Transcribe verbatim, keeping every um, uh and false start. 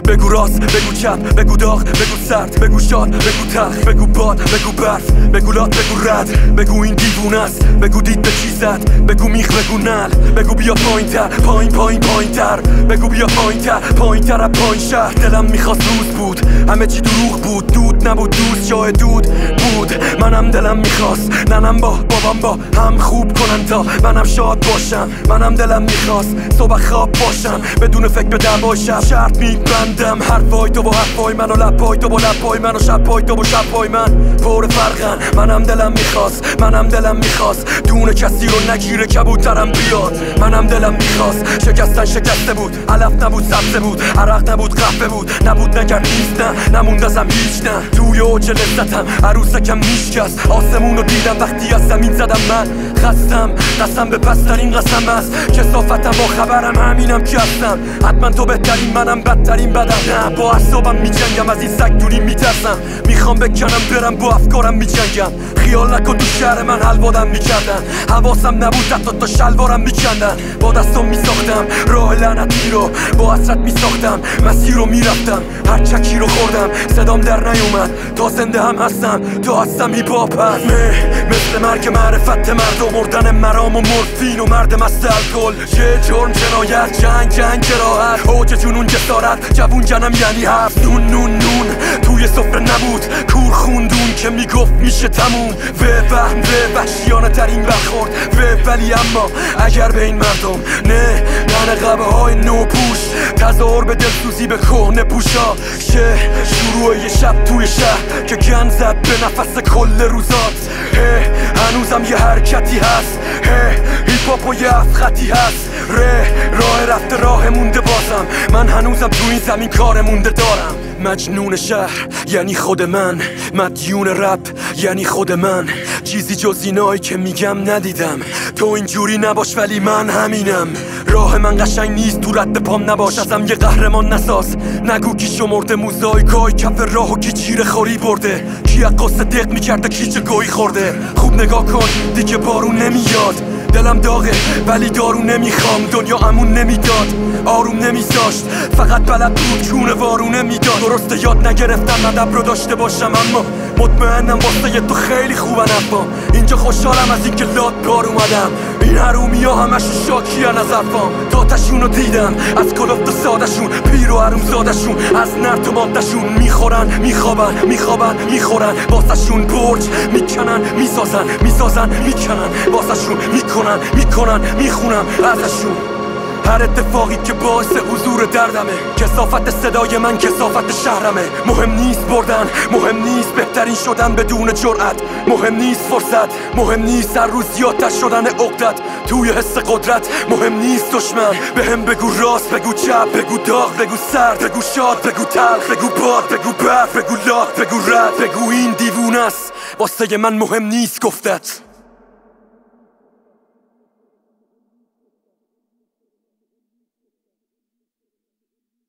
بگو راست، بگو چپ، بگو داغ، بگو سرد، بگو شاد، بگو تلخ، بگو باد، بگو برف، بگو لات، بگو رد، بگو این دیوونه است، بگو دید به چی زد، بگو میخ، بگو نل، بگو بیا پایین تر، پایین پایین پایین تر، بگو بیا پایین تر، پایین تر از پایین شهر. دلم میخواست روز بود، همه چی دروغ بود، دود نبود دوست جای دود بود. منم دلم میخواست ننم با بابام با هم خوب کنن تا منم شاد باشم. منم دلم میخواست صبح خواب باشم بدون فکر به دعوای شب. شرط میبندم حرفای تو با حرفای من و لبای تو با لبای من و شبای تو با شبای من پر فرقن. منم دلم میخواست منم دلم میخواست دونه کسی رو نگیره کبوترم بیاد. منم دلم میخواست شکستن شکسته بود، علف نبود سبزه بود، عرق نبود قهوه بود، نبود نکرد نیست نه نموند ازم هیچ نه. توی اوج لذتم عروسکم میشکست، آسمون رو دیدم وقتی از زمین زدم. من خستم قسم به پسترین قسم است، کثافتم با خبرم همینم که هستم. حتما تو بهترین منم بدترین بدم، نه با اعصابم میجنگم از این سگ دوری میترسم. میخوام بکنم برم با افکارم میجنگم، خیال نکن تو شهر من حلوادم میکردن، حواسم نبود حتی تا شلوارم میکندن. با دستم میساختم راه لعنتی رو، با حسرت میساختم مسیر رو میرفتم، هر چکی رو خوردم صدام در نیومد. تا زنده هم هستم تا هستم هیپاپ هست. مثل مرگ معرفت مردم، مردن مرام و مورفین و مرد مست الکل. یه جرم جنایت جنگ جنگ جراحت، اوج جنون جسارت جوون جنم یعنی هفت. نون نون نون توی سفره نبود، کور خوندون که میگفت میشه تموم. و وهم و وحشیانه ترین برخورد و ولی اما اگر به این مردم نه نه قبه های نو پوش تظاهر به دلسوزی به کهنه پوشا. شه شروع یه شب توی شهر که گن زد به نفس کل روزات. هه هنوزم یه حرکتی هست، هه هیپاپ و یه افخطی هست. ره راه رفته راه مونده بازم، من هنوزم تو این زمین کار مونده دارم. مجنون شهر یعنی خود من، مدیون رپ یعنی خود من. چیزی جز اینایی که میگم ندیدم، تو اینجوری نباش ولی من همینم. راه من قشنگ نیست تو رد پام نباش، ازم یه قهرمان نساز. نگو کی شمرده موزاییکای کف راه و کی چیره خوری برده، کی از قصه دق میکرده کی چه گویی خورده. خوب نگاه کن دیگه بارون نمیاد، دلم داغه ولی دارو نمیخوام. دنیا امون نمیداد آروم نمیذاشت، فقط بلد بود کونه وارونه میداد. درسته یاد نگرفتم ادب رو داشته باشم، اما مطمئنم واسه تو خیلی خوبن افام. اینجا خوشحالم از اینکه لات بار اومدم، این حرومی ها همشون شاکی از حرفام. داتشون رو دیدم از کلفت سادشون، پیر و حروم زادشون از نرد و مادشون. میخورن میخوابن میخوابن میخورن، واسهشون برج میکنن میسازن میسازن میکنن، واسهشون میکنن میکنن میخونم ازشون. هر اتفاقی که باعث حضور دردمه، کثافت صدای من کثافت شهرمه. مهم نیست بردن، مهم نیست بهترین شدن بدون جرأت، مهم نیست فرصت، مهم نیست هر روز زیادتر شدن عقدت توی حس قدرت. مهم نیست دشمن بهم بگو راست، بگو چپ، بگو داغ، بگو سرد، بگو شاد، بگو تلخ، بگو باد، بگو برف، بگو لات، بگو رد، بگو این دیوونه است. واسه من مهم نیست گفتت.